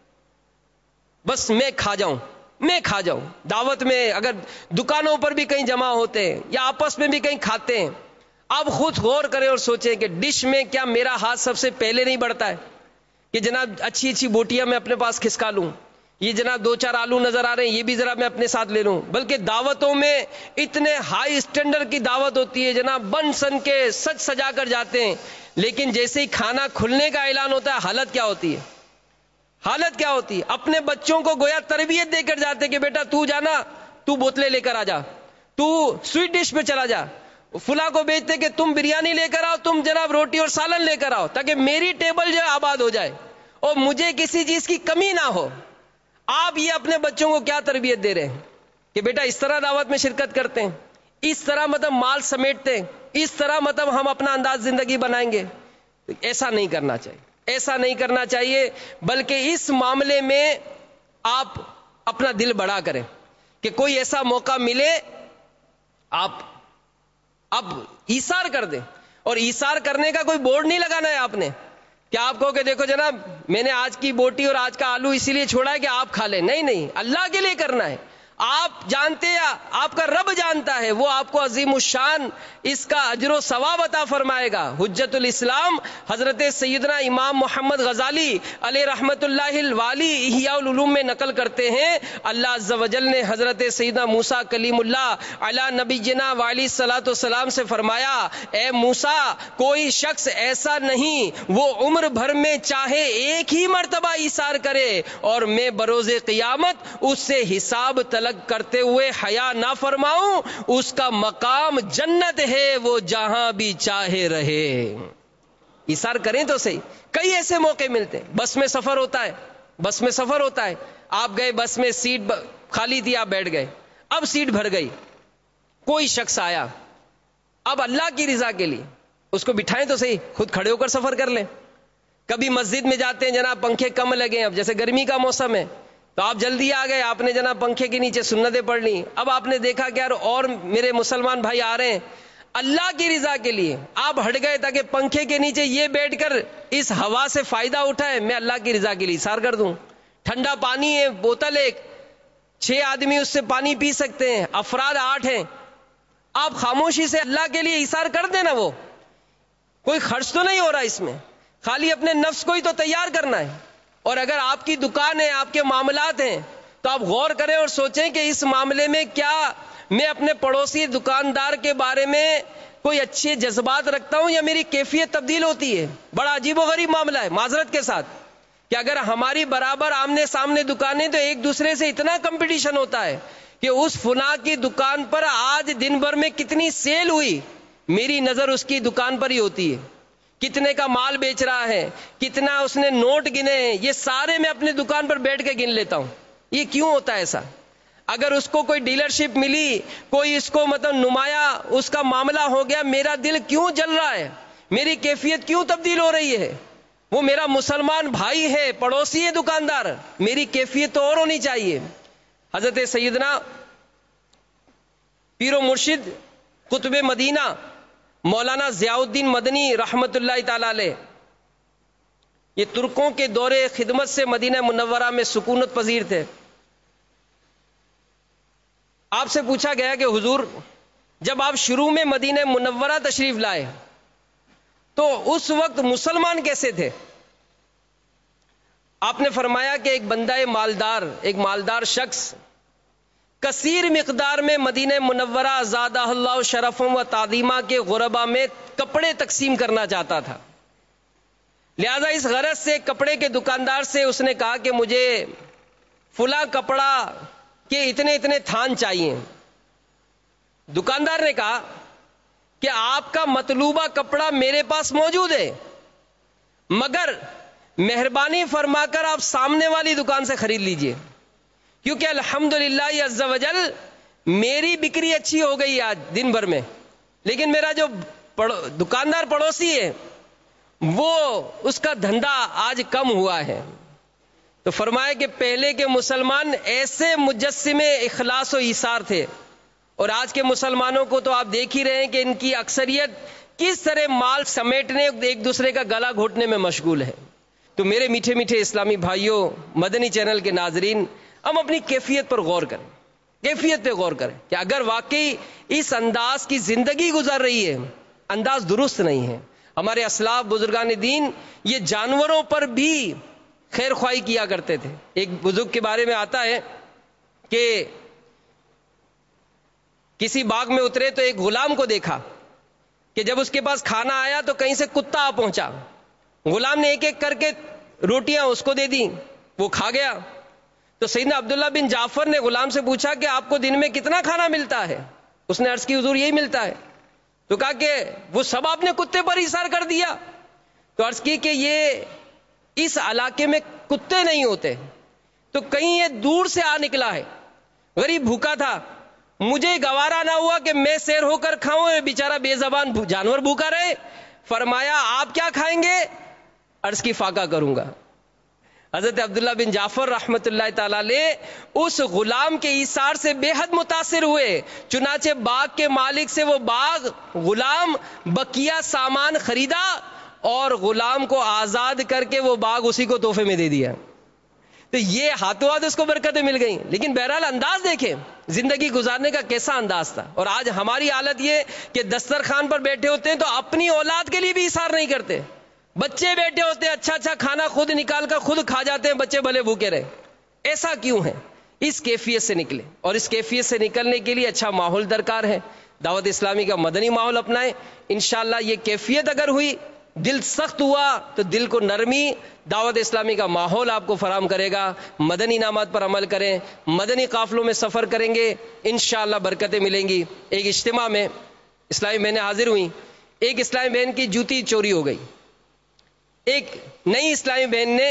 بس میں کھا جاؤں میں کھا جاؤں دعوت میں اگر دکانوں پر بھی کہیں جمع ہوتے ہیں یا آپس میں بھی کہیں کھاتے ہیں، اب خود غور کریں اور سوچیں کہ ڈش میں کیا میرا ہاتھ سب سے پہلے نہیں بڑھتا ہے کہ جناب اچھی اچھی بوٹیاں میں اپنے پاس کھسکا لوں، یہ جناب دو چار آلو نظر آ رہے ہیں یہ بھی ذرا میں اپنے ساتھ لے لوں۔ بلکہ دعوتوں میں اتنے ہائی اسٹینڈرڈ کی دعوت ہوتی ہے، جناب بن سن کے سج سجا کر جاتے ہیں، لیکن جیسے ہی کھانا کھلنے کا اعلان ہوتا ہے حالت کیا ہوتی ہے حالت کیا ہوتی ہے اپنے بچوں کو گویا تربیت دے کر جاتے کہ بیٹا تو جانا، تو بوتلیں لے کر آ جا، تو سویٹ ڈش پہ چلا جا، فلاں کو بیچتے کہ تم بریانی لے کر آؤ، تم جناب روٹی اور سالن لے کر آؤ، تاکہ میری ٹیبل جو ہے آباد ہو جائے اور مجھے کسی چیز کی کمی نہ ہو۔ آپ یہ اپنے بچوں کو کیا تربیت دے رہے ہیں کہ بیٹا اس طرح دعوت میں شرکت کرتے ہیں، اس طرح مطلب مال سمیٹتے ہیں، اس طرح مطلب ہم اپنا انداز زندگی بنائیں گے؟ ایسا نہیں کرنا چاہیے، ایسا نہیں کرنا چاہیے، بلکہ اس معاملے میں آپ اپنا دل بڑا کریں کہ کوئی ایسا موقع ملے آپ اب ایثار کر دیں۔ اور ایثار کرنے کا کوئی بورڈ نہیں لگانا ہے آپ نے کہ آپ کہو کہ دیکھو جناب میں نے آج کی بوٹی اور آج کا آلو اسی لیے چھوڑا ہے کہ آپ کھا لیں، نہیں نہیں، اللہ کے لیے کرنا ہے۔ آپ جانتے ہیں، آپ کا رب جانتا ہے، وہ آپ کو عظیم الشان اس کا اجر و ثواب عطا فرمائے گا۔ حجت الاسلام حضرت سیدنا امام محمد غزالی علیہ رحمت اللہ الوالی احیاء العلوم میں نقل کرتے ہیں، اللہ عز و جل نے حضرت سیدنا موسیٰ کلیم اللہ علی نبینا وعلی الصلاۃ والسلام سے فرمایا، اے موسیٰ کوئی شخص ایسا نہیں وہ عمر بھر میں چاہے ایک ہی مرتبہ ایثار کرے اور میں بروز قیامت اس سے حساب طلب کرتے ہوئے حیا نہ فرماؤں، اس کا مقام جنت ہے، وہ جہاں بھی چاہے رہے۔ ایثار کریں تو صحیح۔ کئی ایسے موقع ملتے ہیں، بس میں سفر ہوتا ہے بس میں سفر ہوتا ہے آپ گئے، بس میں سیٹ خالی تھی، آپ بیٹھ گئے، اب سیٹ بھر گئی، کوئی شخص آیا، اب اللہ کی رضا کے لیے اس کو بٹھائیں تو صحیح، خود کھڑے ہو کر سفر کر لیں۔ کبھی مسجد میں جاتے ہیں جناب پنکھے کم لگے ہیں، اب جیسے گرمی کا موسم ہے تو آپ جلدی آ گئے، آپ نے جناب پنکھے کے نیچے سنتیں پڑھ لی، اب آپ نے دیکھا کہ یار اور میرے مسلمان بھائی آ رہے ہیں، اللہ کی رضا کے لیے آپ ہٹ گئے تاکہ پنکھے کے نیچے یہ بیٹھ کر اس ہوا سے فائدہ اٹھائے، میں اللہ کی رضا کے لیے ایثار کر دوں۔ ٹھنڈا پانی ہے بوتل ایک، چھ آدمی اس سے پانی پی سکتے ہیں، افراد آٹھ ہیں، آپ خاموشی سے اللہ کے لیے ایثار کر دیں نا، وہ کوئی خرچ تو نہیں ہو رہا اس میں، خالی اپنے نفس کو ہی تو تیار کرنا ہے۔ اور اگر آپ کی دکان ہے، آپ کے معاملات ہیں، تو آپ غور کریں اور سوچیں کہ اس معاملے میں کیا میں اپنے پڑوسی دکاندار کے بارے میں کوئی اچھے جذبات رکھتا ہوں یا میری کیفیت تبدیل ہوتی ہے؟ بڑا عجیب و غریب معاملہ ہے معذرت کے ساتھ، کہ اگر ہماری برابر آمنے سامنے دکانیں تو ایک دوسرے سے اتنا کمپٹیشن ہوتا ہے کہ اس فلاں کی دکان پر آج دن بھر میں کتنی سیل ہوئی، میری نظر اس کی دکان پر ہی ہوتی ہے، کتنے کا مال بیچ رہا ہے، کتنا اس نے نوٹ گنے ہیں، یہ سارے میں اپنے دکان پر بیٹھ کے گن لیتا ہوں۔ یہ کیوں ہوتا ہے ایسا؟ اگر اس کو کوئی ڈیلرشپ ملی، کوئی اس کو مطلب نمایاں اس کا معاملہ ہو گیا، میرا دل کیوں جل رہا ہے، میری کیفیت کیوں تبدیل ہو رہی ہے؟ وہ میرا مسلمان بھائی ہے، پڑوسی ہے دکاندار، میری کیفیت تو اور ہونی چاہیے۔ حضرت سیدنا پیر و مرشد قطب مدینہ مولانا ضیاء الدین مدنی رحمت اللہ تعالی علیہ، یہ ترکوں کے دور خدمت سے مدینہ منورہ میں سکونت پذیر تھے۔ آپ سے پوچھا گیا کہ حضور جب آپ شروع میں مدینہ منورہ تشریف لائے تو اس وقت مسلمان کیسے تھے؟ آپ نے فرمایا کہ ایک بندہ مالدار، ایک مالدار شخص کثیر مقدار میں مدینہ منورہ زادہ اللہ شرفا و تعظیما کے غربا میں کپڑے تقسیم کرنا چاہتا تھا، لہذا اس غرض سے کپڑے کے دکاندار سے اس نے کہا کہ مجھے فلاں کپڑا کے اتنے اتنے تھان چاہیے۔ دکاندار نے کہا کہ آپ کا مطلوبہ کپڑا میرے پاس موجود ہے، مگر مہربانی فرما کر آپ سامنے والی دکان سے خرید لیجئے، کیونکہ الحمدللہ عز وجل میری بکری اچھی ہو گئی آج دن بھر میں، لیکن میرا جو پڑو دکاندار پڑوسی ہے وہ اس کا دھندا آج کم ہوا ہے۔ تو فرمایا کہ پہلے کے مسلمان ایسے مجسمے اخلاص و ایثار تھے، اور آج کے مسلمانوں کو تو آپ دیکھ ہی رہے ہیں کہ ان کی اکثریت کس طرح مال سمیٹنے ایک دوسرے کا گلا گھوٹنے میں مشغول ہے۔ تو میرے میٹھے میٹھے اسلامی بھائیوں، مدنی چینل کے ناظرین، ہم اپنی کیفیت پر غور کریں، کیفیت پہ غور کریں کہ اگر واقعی اس انداز کی زندگی گزر رہی ہے، انداز درست نہیں ہے۔ ہمارے اسلاف بزرگان دین یہ جانوروں پر بھی خیر خواہی کیا کرتے تھے۔ ایک بزرگ کے بارے میں آتا ہے کہ کسی باغ میں اترے تو ایک غلام کو دیکھا کہ جب اس کے پاس کھانا آیا تو کہیں سے کتا آ پہنچا، غلام نے ایک ایک کر کے روٹیاں اس کو دے دی، وہ کھا گیا۔ تو سیدنا عبداللہ بن جعفر نے غلام سے پوچھا کہ آپ کو دن میں کتنا کھانا ملتا ہے؟ اس نے عرض کی حضور یہی ملتا ہے۔ تو کہا کہ وہ سب آپ نے کتے پر ایثار کر دیا؟ تو عرض کی کہ یہ اس علاقے میں کتے نہیں ہوتے، تو کہیں یہ دور سے آ نکلا ہے، غریب بھوکا تھا، مجھے گوارا نہ ہوا کہ میں سیر ہو کر کھاؤں، بیچارہ بے زبان جانور بھوکا رہے۔ فرمایا آپ کیا کھائیں گے؟ عرض کی فاقہ کروں گا۔ حضرت عبداللہ بن جعفر رحمت اللہ تعالی علیہ اس غلام کے ایثار سے بے حد متاثر ہوئے، چنانچہ باغ کے مالک سے وہ باغ، غلام، بقیہ سامان خریدا اور غلام کو آزاد کر کے وہ باغ اسی کو تحفے میں دے دیا۔ تو یہ ہاتھوں ہاتھ اس کو برکتیں مل گئیں، لیکن بہرحال انداز دیکھیں زندگی گزارنے کا کیسا انداز تھا۔ اور آج ہماری حالت یہ کہ دسترخوان پر بیٹھے ہوتے ہیں تو اپنی اولاد کے لیے بھی ایثار نہیں کرتے، بچے بیٹھے ہوتے ہیں اچھا اچھا کھانا خود نکال کر خود کھا جاتے ہیں، بچے بھلے بھوکے رہے۔ ایسا کیوں ہے؟ اس کیفیت سے نکلے، اور اس کیفیت سے نکلنے کے لیے اچھا ماحول درکار ہے۔ دعوت اسلامی کا مدنی ماحول اپنائیں، انشاءاللہ یہ کیفیت اگر ہوئی، دل سخت ہوا تو دل کو نرمی دعوت اسلامی کا ماحول آپ کو فراہم کرے گا۔ مدنی انعامات پر عمل کریں، مدنی قافلوں میں سفر کریں گے، انشاءاللہ برکتیں ملیں گی۔ ایک اجتماع میں اسلامی بہنیں حاضر ہوئیں، ایک اسلامی بہن کی جوتی چوری ہو گئی، ایک نئی اسلامی بہن نے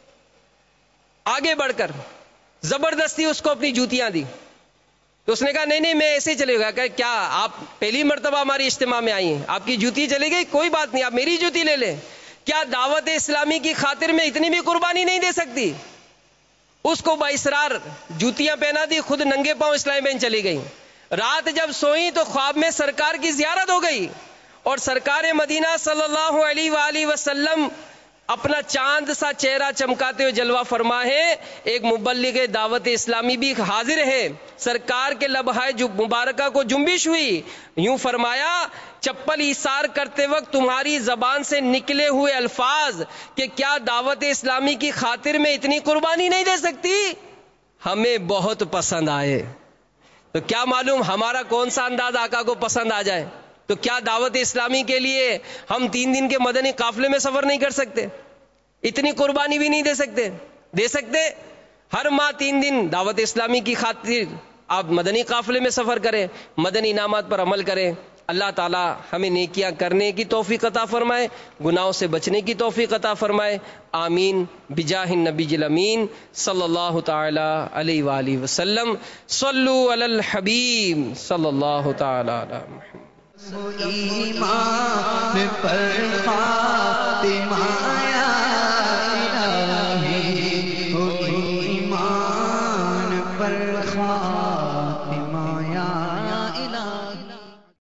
آگے بڑھ کر زبردستی اس کو اپنی جوتیاں دی، تو اس نے کہا نہیں نہیں میں ایسے ہی چلے گا۔ کہ کیا آپ پہلی مرتبہ ہماری اجتماع میں آئی ہیں، آپ کی جوتی چلی گئی؟ کوئی بات نہیں، آپ میری جوتی لے لیں۔ کیا دعوت اسلامی کی خاطر میں اتنی بھی قربانی نہیں دے سکتی؟ اس کو بااصرار جوتیاں پہنا دی، خود ننگے پاؤں اسلامی بہن چلی گئی۔ رات جب سوئی تو خواب میں سرکار کی زیارت ہو گئی، اور سرکار مدینہ صلی اللہ علیہ وآلہ وسلم اپنا چاند سا چہرہ چمکاتے ہوئے جلوہ فرما ہے. ایک مبلغ دعوت اسلامی بھی حاضر ہے. سرکار کے لبہائے جو مبارکہ کو جنبش ہوئی. یوں فرمایا چپل ایثار کرتے وقت تمہاری زبان سے نکلے ہوئے الفاظ کہ کیا دعوت اسلامی کی خاطر میں اتنی قربانی نہیں دے سکتی، ہمیں بہت پسند آئے. تو کیا معلوم ہمارا کون سا انداز آقا کو پسند آ جائے. تو کیا دعوت اسلامی کے لیے ہم تین دن کے مدنی قافلے میں سفر نہیں کر سکتے؟ اتنی قربانی بھی نہیں دے سکتے؟ دے سکتے. ہر ماہ تین دن دعوت اسلامی کی خاطر آپ مدنی قافلے میں سفر کریں، مدنی انعامات پر عمل کریں. اللہ تعالی ہمیں نیکیاں کرنے کی توفیق عطا فرمائے، گناہوں سے بچنے کی توفیق عطا فرمائے. آمین بجاہ النبی الامین صلی اللہ تعالی علیہ وآلہ وسلم. صلو علی الحبیب صلی اللہ تعالی علی محمد. ایمان پر خاتمہ